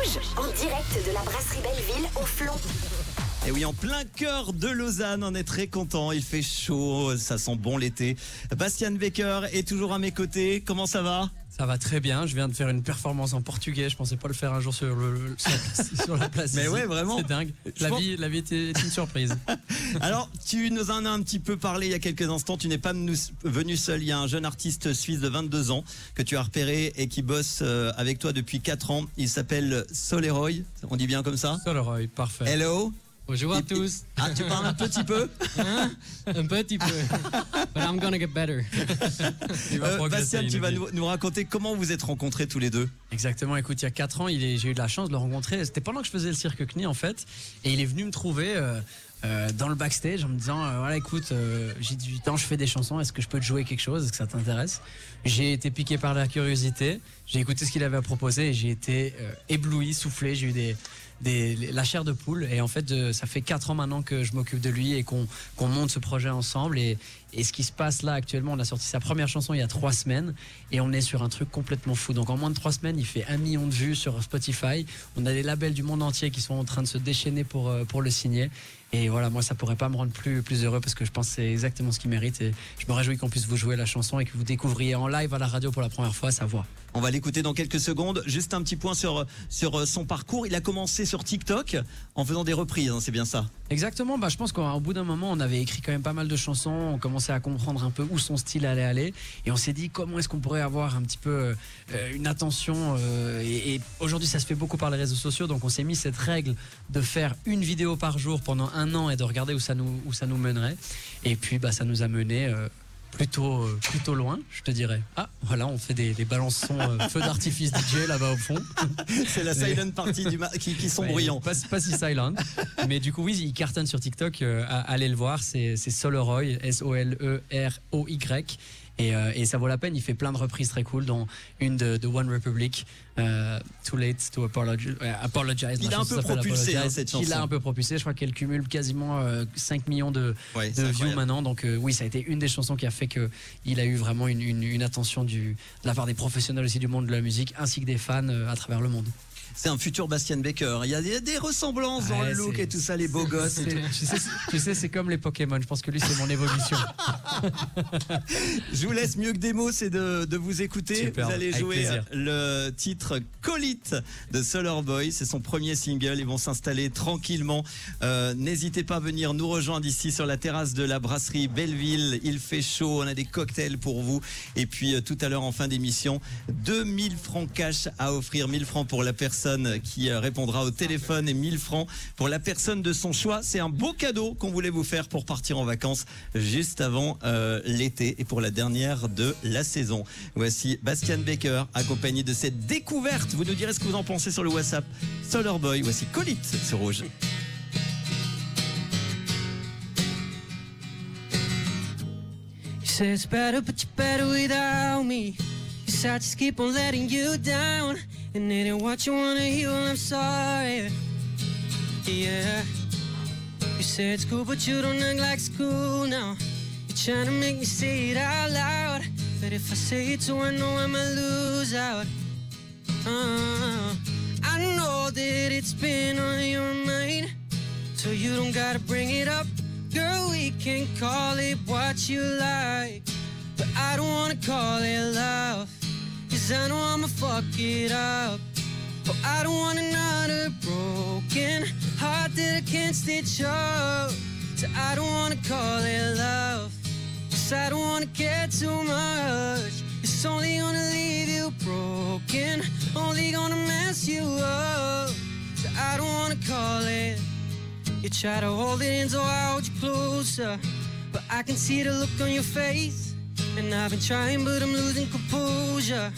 Rouge, en direct de la brasserie Belleville au Flon. Et oui, en plein cœur de Lausanne, on est très content. Il fait chaud, ça sent bon l'été. Bastian Becker est toujours à mes côtés. Comment ça va ? Ça va très bien. Je viens de faire une performance en portugais. Je pensais pas le faire un jour sur la place. Mais ici. ouais, vraiment. C'est dingue. La vie était une surprise. Alors, tu nous en as un petit peu parlé il y a quelques instants. Tu n'es pas venu seul. Il y a un jeune artiste suisse de 22 ans que tu as repéré et qui bosse avec toi depuis 4 ans. Il s'appelle Soleroy. On dit bien comme ça ? Soleroy, parfait. Hello. Bonjour à tous. Ah, tu parles un petit peu ? Hein? Un petit peu. But I'm gonna get better. Bastien, tu vas nous raconter comment vous êtes rencontrés tous les deux. Exactement. Écoute, il y a 4 ans, j'ai eu de la chance de le rencontrer. C'était pendant que je faisais le cirque CNI, en fait. Et il est venu me trouver dans le backstage en me disant voilà, écoute, j'ai 18 ans, je fais des chansons. Est-ce que je peux te jouer quelque chose ? Est-ce que ça t'intéresse ? J'ai été piqué par la curiosité. J'ai écouté ce qu'il avait à proposer et j'ai été ébloui, soufflé. J'ai eu la chair de poule, et en fait ça fait 4 ans maintenant que je m'occupe de lui et qu'on monte ce projet ensemble, et ce qui se passe là actuellement, on a sorti sa première chanson il y a 3 semaines et on est sur un truc complètement fou. Donc en moins de 3 semaines il fait 1 million de vues sur Spotify. On a des labels du monde entier qui sont en train de se déchaîner pour le signer, et voilà, moi ça pourrait pas me rendre plus heureux, parce que je pense que c'est exactement ce qu'il mérite, et je me réjouis qu'on puisse vous jouer la chanson et que vous découvriez en live à la radio pour la première fois sa voix. On va l'écouter dans quelques secondes. Juste un petit point sur son parcours. Il a commencé sur TikTok en faisant des reprises, hein, c'est bien ça ? Exactement, je pense qu'au bout d'un moment, on avait écrit quand même pas mal de chansons, on commençait à comprendre un peu où son style allait aller, et on s'est dit comment est-ce qu'on pourrait avoir un petit peu une attention, et aujourd'hui ça se fait beaucoup par les réseaux sociaux, donc on s'est mis cette règle de faire une vidéo par jour pendant 1 an et de regarder où ça nous mènerait, et puis ça nous a mené plutôt loin, je te dirais. Ah, voilà, on fait des balançons feux d'artifice DJ là-bas au fond. C'est la silent party qui sont bruyants. Pas si silent. Mais du coup, oui, il cartonne sur TikTok. Allez le voir, c'est Soleroy, Soleroy. Et ça vaut la peine. Il fait plein de reprises très cool, dont une de One Republic, Too Late to Apologize. Il a un peu propulsé cette chanson. Il a un peu propulsé. Je crois qu'elle cumule quasiment 5 millions de views maintenant. Donc oui, ça a été une des chansons qui a fait qu'il a eu vraiment une attention de la part des professionnels aussi du monde de la musique, ainsi que des fans à travers le monde. C'est un futur Bastian Becker. Il y a des ressemblances dans le look et tout ça, les beaux gosses. Tu sais, c'est comme les Pokémon. Je pense que lui, c'est mon évolution. Je vous laisse, mieux que des mots, c'est de vous écouter. Super, vous allez jouer plaisir. le titre Call It de Soleroy. C'est son premier single. Ils vont s'installer tranquillement. N'hésitez pas à venir nous rejoindre ici sur la terrasse de la brasserie Belleville. Il fait chaud. On a des cocktails pour vous. Et puis tout à l'heure, en fin d'émission, 2000 francs cash à offrir. 1000 francs pour la personne qui répondra au téléphone et 1000 francs pour la personne de son choix. C'est un beau cadeau qu'on voulait vous faire pour partir en vacances juste avant l'été et pour la dernière de la saison. Voici Bastian Becker accompagné de cette découverte. Vous nous direz ce que vous en pensez sur le WhatsApp. Soleroy, voici Call It sur Rouge. You say it's better, but you're better without me. Yes, I just keep on letting you down. And it ain't what you wanna hear, well, I'm sorry. Yeah. You say it's cool, but you don't act like it's cool now. You're trying to make me say it out loud. But if I say it too, I know I might lose out. I know that it's been on your mind, so you don't gotta bring it up. Girl, we can call it what you like, but I don't wanna call it love, 'cause I know I'ma fuck it up. Oh, I don't want another broken heart that I can't stitch up. So I don't wanna call it love, 'cause I don't wanna care too much. It's only gonna leave you broken, only gonna mess you up. So I don't wanna call it. You try to hold it in, so I hold you closer, but I can see the look on your face. And I've been trying, but I'm losing composure.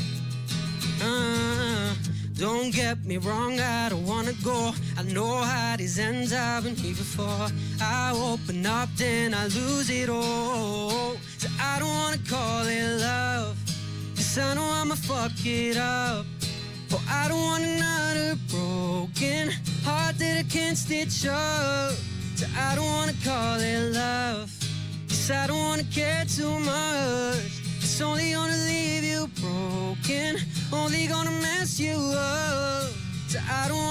Don't get me wrong, I don't wanna go. I know how this ends, I've been here before. I open up, then I lose it all. So I don't wanna call it love, 'cause I know I'ma fuck it up. Oh, I don't want another broken heart that I can't stitch up. So I don't wanna call it love, 'cause I don't wanna care too much. It's only gonna leave you broken, only gonna mess you up. So I don't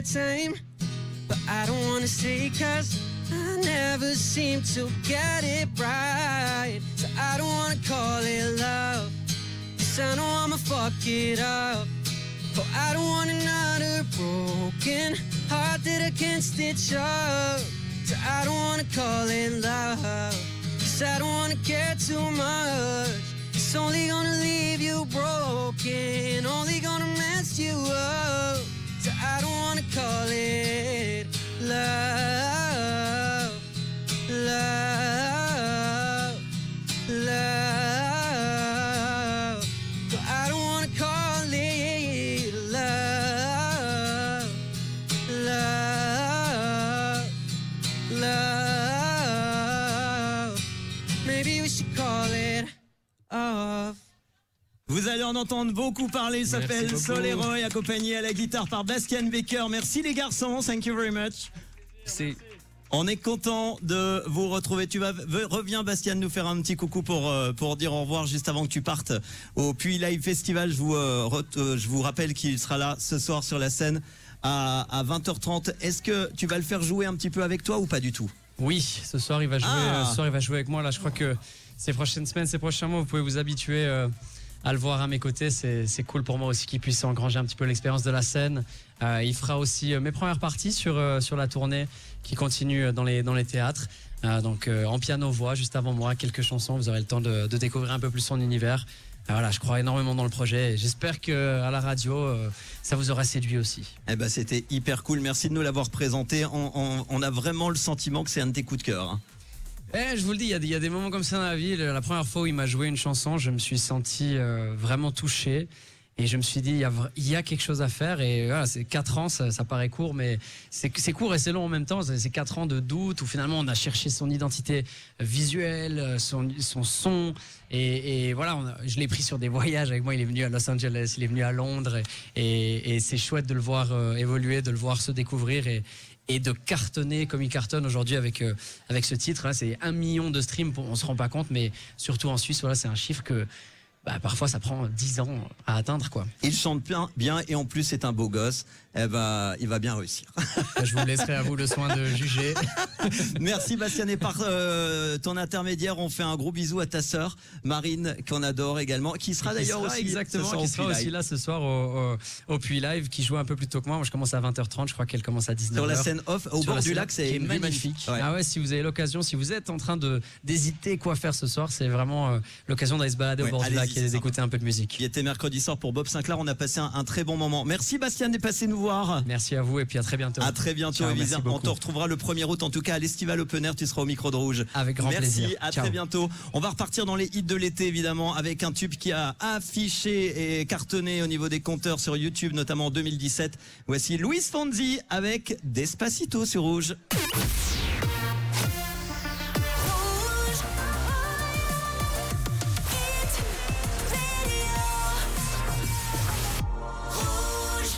tame, but I don't wanna say 'cause I never seem to get it right. So I don't wanna call it love, 'cause I know I'ma fuck it up. Oh, I don't want another broken heart that I can't stitch up. So I don't wanna call it love, 'cause I don't wanna care too much. It's only gonna leave you broken, only gonna mess you up. So I don't wanna call it love, love, love. So I don't wanna call it love, love, love. Maybe we should call it off. Vous allez en entendre beaucoup parler, il s'appelle beaucoup. Soleroy, accompagné à la guitare par Bastian Baker. Merci les garçons, thank you very much. On est content de vous retrouver. Reviens Bastian nous faire un petit coucou pour dire au revoir juste avant que tu partes au Puy Live Festival. Je vous rappelle qu'il sera là ce soir sur la scène à 20h30. Est-ce que tu vas le faire jouer un petit peu avec toi ou pas du tout? Oui, ce soir il va jouer avec moi. Là, je crois que ces prochaines semaines, ces prochains mois, vous pouvez vous habituer à le voir à mes côtés. C'est cool pour moi aussi qu'il puisse engranger un petit peu l'expérience de la scène. Il fera aussi mes premières parties sur la tournée qui continue dans les théâtres. Donc en piano-voix, juste avant moi, quelques chansons. Vous aurez le temps de découvrir un peu plus son univers. Voilà, je crois énormément dans le projet et j'espère qu'à la radio, ça vous aura séduit aussi. Eh ben, c'était hyper cool. Merci de nous l'avoir présenté. On a vraiment le sentiment que c'est un de tes coups de cœur. Hein. Je vous le dis, il y a des moments comme ça dans la vie. La première fois où il m'a joué une chanson, je me suis senti vraiment touché. Et je me suis dit, il y a quelque chose à faire. Et voilà, c'est 4 ans, ça paraît court, mais c'est court et c'est long en même temps. C'est 4 ans de doute où finalement on a cherché son identité visuelle, son son. Et voilà, je l'ai pris sur des voyages avec moi. Il est venu à Los Angeles, il est venu à Londres. Et c'est chouette de le voir évoluer, de le voir se découvrir et de cartonner comme il cartonne aujourd'hui avec ce titre. Là, c'est 1 million de streams, on se rend pas compte, mais surtout en Suisse, voilà, c'est un chiffre que parfois ça prend 10 ans à atteindre, quoi. Il chante bien et en plus c'est un beau gosse. Il va bien réussir. Je vous laisserai à vous le soin de juger. Merci Bastien, et par ton intermédiaire, on fait un gros bisou à ta sœur Marine qu'on adore également, qui sera d'ailleurs aussi aussi là ce soir au Puy Live, qui joue un peu plus tôt que moi. Moi je commence à 20h30, je crois qu'elle commence à 19h. Sur la scène off au bord du lac, c'est magnifique. Ouais. Ah ouais, si vous avez l'occasion, si vous êtes en train d'hésiter quoi faire ce soir, c'est vraiment l'occasion d'aller se balader au bord du lac et d'écouter un peu de musique. Qui était mercredi soir pour Bob Sinclair, on a passé un très bon moment. Merci Bastien d'être passé nous voir. Merci à vous et puis à très bientôt. À très bientôt. Ciao, Elisa. On te retrouvera le 1er août en tout cas à l'Estival Open Air, tu seras au micro de Rouge. Avec grand plaisir. Merci, à très bientôt. On va repartir dans les hits de l'été évidemment avec un tube qui a affiché et cartonné au niveau des compteurs sur YouTube, notamment en 2017. Voici Luis Fonsi avec Despacito sur Rouge.